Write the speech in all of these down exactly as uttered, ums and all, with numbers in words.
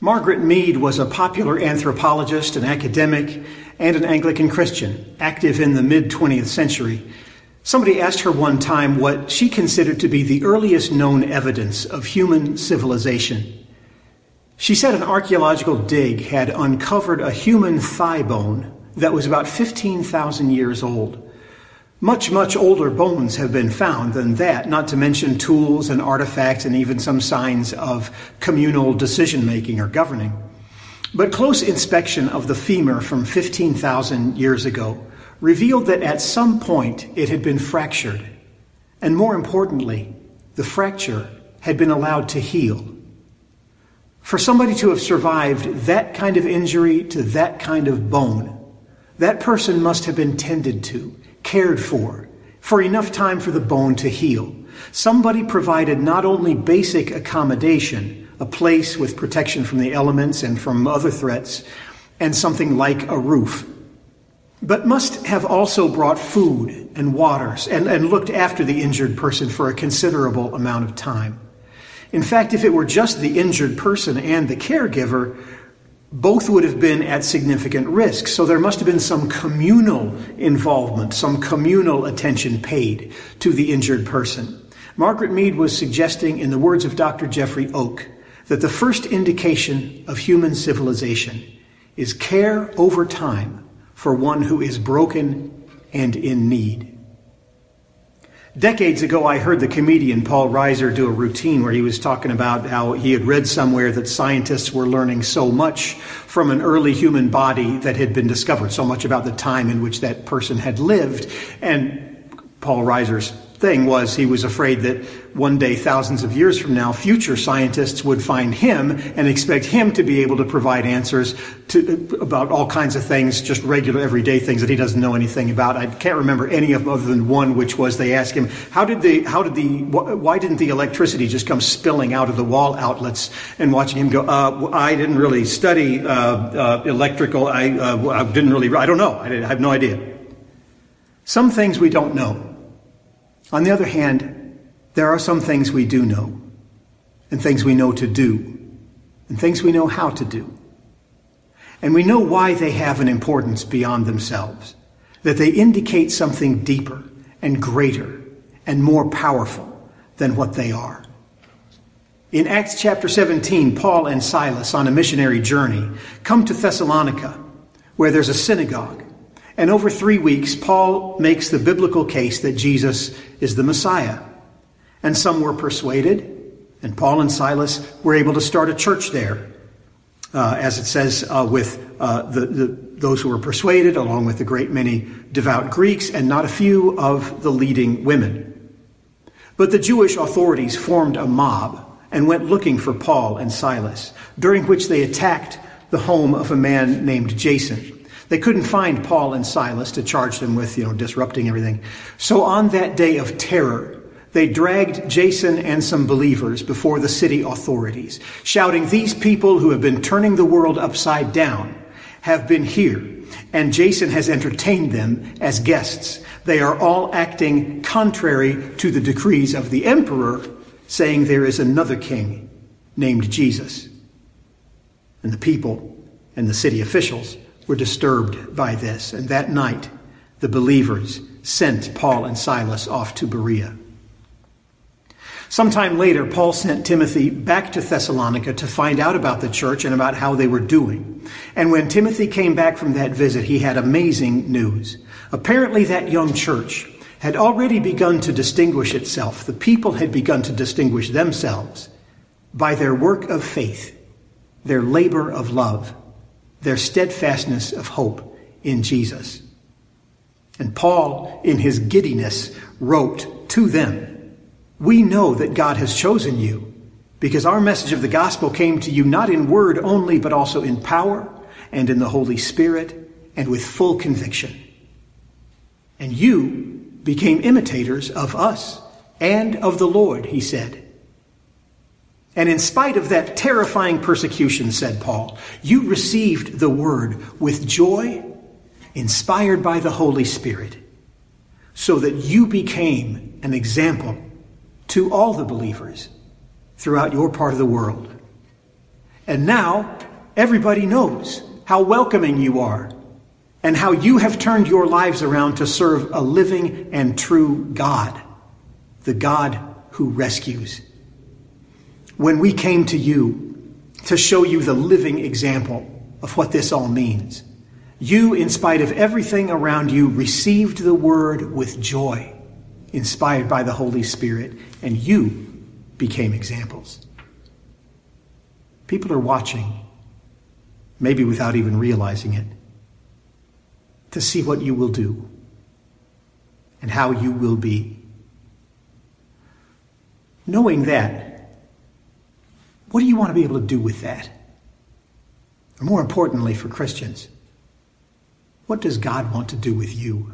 Margaret Mead was a popular anthropologist, an academic, and an Anglican Christian, active in the mid-twentieth century. Somebody asked her one time what she considered to be the earliest known evidence of human civilization. She said an archaeological dig had uncovered a human thigh bone that was about fifteen thousand years old. Much, much older bones have been found than that, not to mention tools and artifacts and even some signs of communal decision-making or governing. But close inspection of the femur from fifteen thousand years ago revealed that at some point it had been fractured. And more importantly, the fracture had been allowed to heal. For somebody to have survived that kind of injury to that kind of bone, that person must have been tended to, cared for, for enough time for the bone to heal. Somebody provided not only basic accommodation, a place with protection from the elements and from other threats, and something like a roof, but must have also brought food and waters and, and looked after the injured person for a considerable amount of time. In fact, if it were just the injured person and the caregiver, both would have been at significant risk. So there must have been some communal involvement, some communal attention paid to the injured person. Margaret Mead was suggesting, in the words of Doctor Jeffrey Oak, that the first indication of human civilization is care over time for one who is broken and in need. Decades ago, I heard the comedian Paul Reiser do a routine where he was talking about how he had read somewhere that scientists were learning so much from an early human body that had been discovered, so much about the time in which that person had lived. And Paul Reiser's thing was he was afraid that one day, thousands of years from now, future scientists would find him and expect him to be able to provide answers to about all kinds of things, just regular everyday things that he doesn't know anything about. I can't remember any of them other than one, which was they asked him, how did the, how did the, why didn't the electricity just come spilling out of the wall outlets? And watching him go, uh, I didn't really study uh, uh, electrical. I, uh, I didn't really, I don't know. I, I have no idea. Some things we don't know. On the other hand, there are some things we do know, and things we know to do, and things we know how to do. And we know why they have an importance beyond themselves, that they indicate something deeper and greater and more powerful than what they are. In Acts chapter seventeen, Paul and Silas, on a missionary journey, come to Thessalonica, where there's a synagogue. And over three weeks, Paul makes the biblical case that Jesus is the Messiah. And some were persuaded, and Paul and Silas were able to start a church there. Uh, as it says, uh, with uh, the, the, those who were persuaded, along with a great many devout Greeks, and not a few of the leading women. But the Jewish authorities formed a mob and went looking for Paul and Silas, during which they attacked the home of a man named Jason. They couldn't find Paul and Silas to charge them with, you know, disrupting everything. So on that day of terror, they dragged Jason and some believers before the city authorities, shouting, "These people who have been turning the world upside down have been here, and Jason has entertained them as guests. They are all acting contrary to the decrees of the emperor, saying there is another king named Jesus." And the people and the city officials were disturbed by this. And that night, the believers sent Paul and Silas off to Berea. Sometime later, Paul sent Timothy back to Thessalonica to find out about the church and about how they were doing. And when Timothy came back from that visit, he had amazing news. Apparently, that young church had already begun to distinguish itself. The people had begun to distinguish themselves by their work of faith, their labor of love, their steadfastness of hope in Jesus. And Paul, in his giddiness, wrote to them, "We know that God has chosen you, because our message of the gospel came to you not in word only, but also in power and in the Holy Spirit and with full conviction. And you became imitators of us and of the Lord," he said. "And in spite of that terrifying persecution," said Paul, "you received the word with joy, inspired by the Holy Spirit, so that you became an example to all the believers throughout your part of the world. And now everybody knows how welcoming you are and how you have turned your lives around to serve a living and true God, the God who rescues. When we came to you to show you the living example of what this all means, you, in spite of everything around you, received the word with joy, inspired by the Holy Spirit, and you became examples. People are watching, maybe without even realizing it, to see what you will do and how you will be. Knowing that, what do you want to be able to do with that? Or more importantly, for Christians, what does God want to do with you?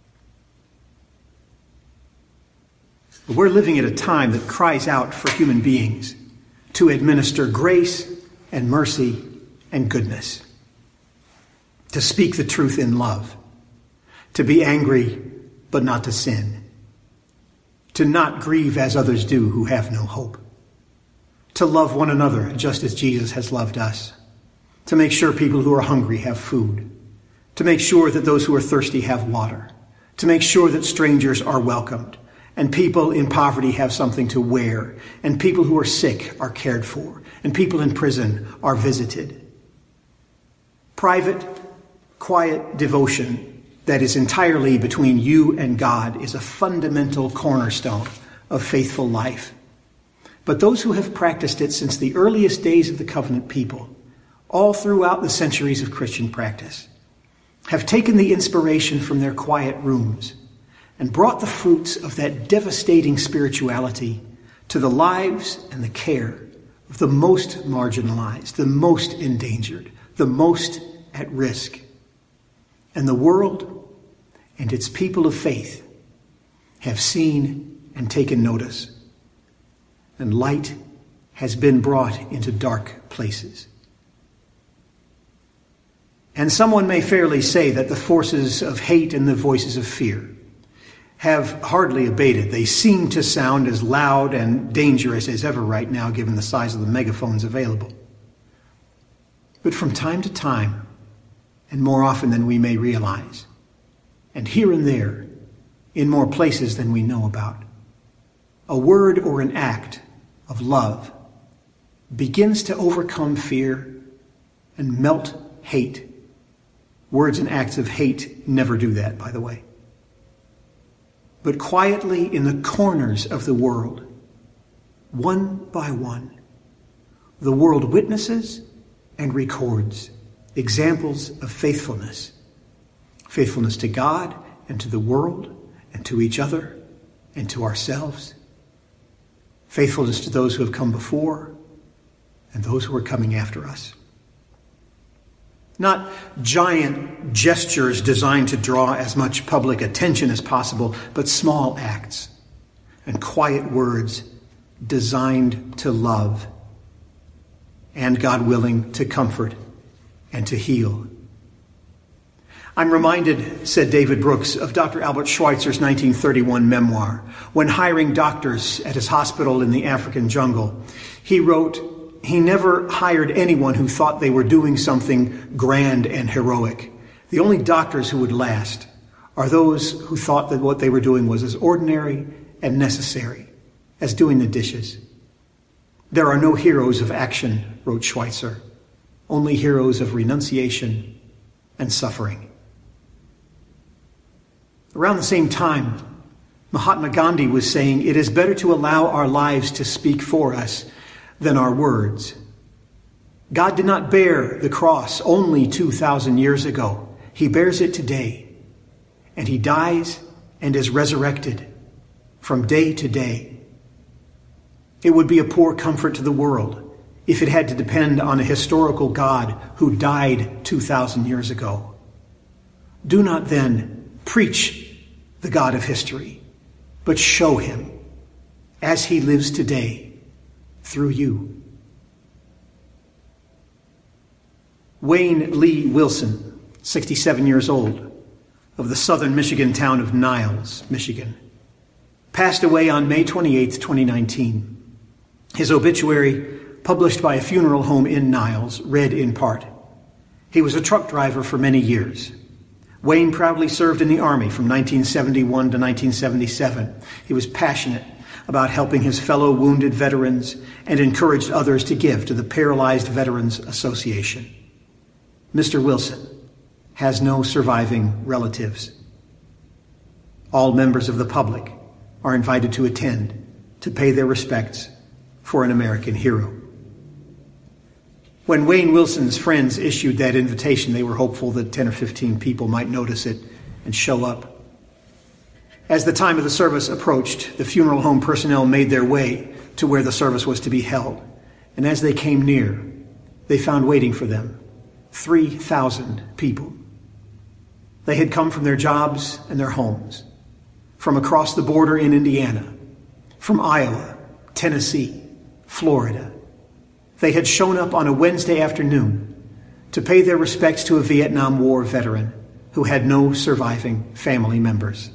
We're living at a time that cries out for human beings to administer grace and mercy and goodness, to speak the truth in love, to be angry but not to sin, to not grieve as others do who have no hope, to love one another just as Jesus has loved us, to make sure people who are hungry have food, to make sure that those who are thirsty have water, to make sure that strangers are welcomed, and people in poverty have something to wear, and people who are sick are cared for, and people in prison are visited. Private, quiet devotion that is entirely between you and God is a fundamental cornerstone of faithful life. But those who have practiced it since the earliest days of the covenant people, all throughout the centuries of Christian practice, have taken the inspiration from their quiet rooms and brought the fruits of that devastating spirituality to the lives and the care of the most marginalized, the most endangered, the most at risk. And the world and its people of faith have seen and taken notice. And light has been brought into dark places. And someone may fairly say that the forces of hate and the voices of fear have hardly abated. They seem to sound as loud and dangerous as ever right now, given the size of the megaphones available. But from time to time, and more often than we may realize, and here and there, in more places than we know about, a word or an act of love begins to overcome fear and melt hate. Words and acts of hate never do that, by the way. But quietly in the corners of the world, one by one, the world witnesses and records examples of faithfulness. Faithfulness to God and to the world and to each other and to ourselves. Faithfulness to those who have come before and those who are coming after us. Not giant gestures designed to draw as much public attention as possible, but small acts and quiet words designed to love and, God willing, to comfort and to heal. I'm reminded, said David Brooks, of Doctor Albert Schweitzer's nineteen thirty-one memoir. When hiring doctors at his hospital in the African jungle, he wrote, he never hired anyone who thought they were doing something grand and heroic. The only doctors who would last are those who thought that what they were doing was as ordinary and necessary as doing the dishes. There are no heroes of action, wrote Schweitzer, only heroes of renunciation and suffering. Around the same time, Mahatma Gandhi was saying, it is better to allow our lives to speak for us than our words. God did not bear the cross only two thousand years ago. He bears it today. And he dies and is resurrected from day to day. It would be a poor comfort to the world if it had to depend on a historical God who died two thousand years ago. Do not then preach the God of history, but show him as he lives today through you. Wayne Lee Wilson, sixty-seven years old, of the southern Michigan town of Niles, Michigan, passed away on May twenty-eighth, twenty nineteen. His obituary published by a funeral home in Niles, read in part. He was a truck driver for many years. Wayne proudly served in the Army from nineteen seventy-one to nineteen seventy-seven. He was passionate about helping his fellow wounded veterans and encouraged others to give to the Paralyzed Veterans Association. Mister Wilson has no surviving relatives. All members of the public are invited to attend to pay their respects for an American hero. When Wayne Wilson's friends issued that invitation, they were hopeful that ten or fifteen people might notice it and show up. As the time of the service approached, the funeral home personnel made their way to where the service was to be held. And as they came near, they found waiting for them three thousand people. They had come from their jobs and their homes, from across the border in Indiana, from Iowa, Tennessee, Florida. They had shown up on a Wednesday afternoon to pay their respects to a Vietnam War veteran who had no surviving family members.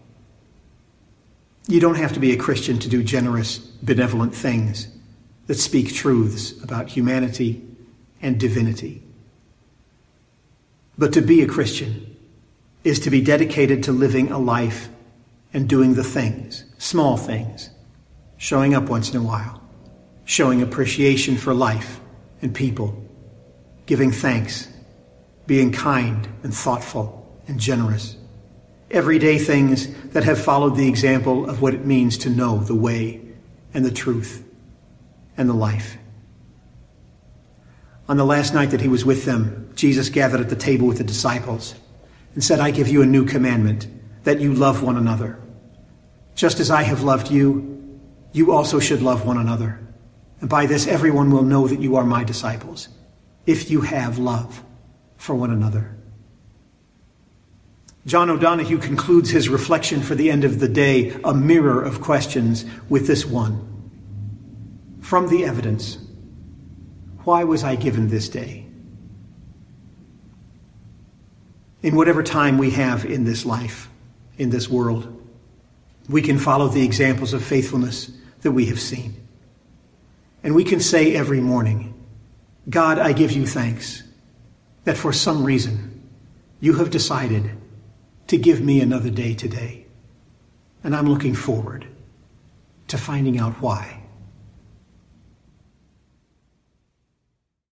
You don't have to be a Christian to do generous, benevolent things that speak truths about humanity and divinity. But to be a Christian is to be dedicated to living a life and doing the things, small things, showing up once in a while, showing appreciation for life and people, giving thanks, being kind and thoughtful and generous. Everyday things that have followed the example of what it means to know the way and the truth and the life. On the last night that he was with them, Jesus gathered at the table with the disciples and said, "I give you a new commandment, that you love one another. Just as I have loved you, you also should love one another. And by this everyone will know that you are my disciples, if you have love for one another." John O'Donohue concludes his reflection for the end of the day, a mirror of questions, with this one. From the evidence, why was I given this day? In whatever time we have in this life, in this world, we can follow the examples of faithfulness that we have seen. And we can say every morning, God, I give you thanks that for some reason you have decided to give me another day today. And I'm looking forward to finding out why.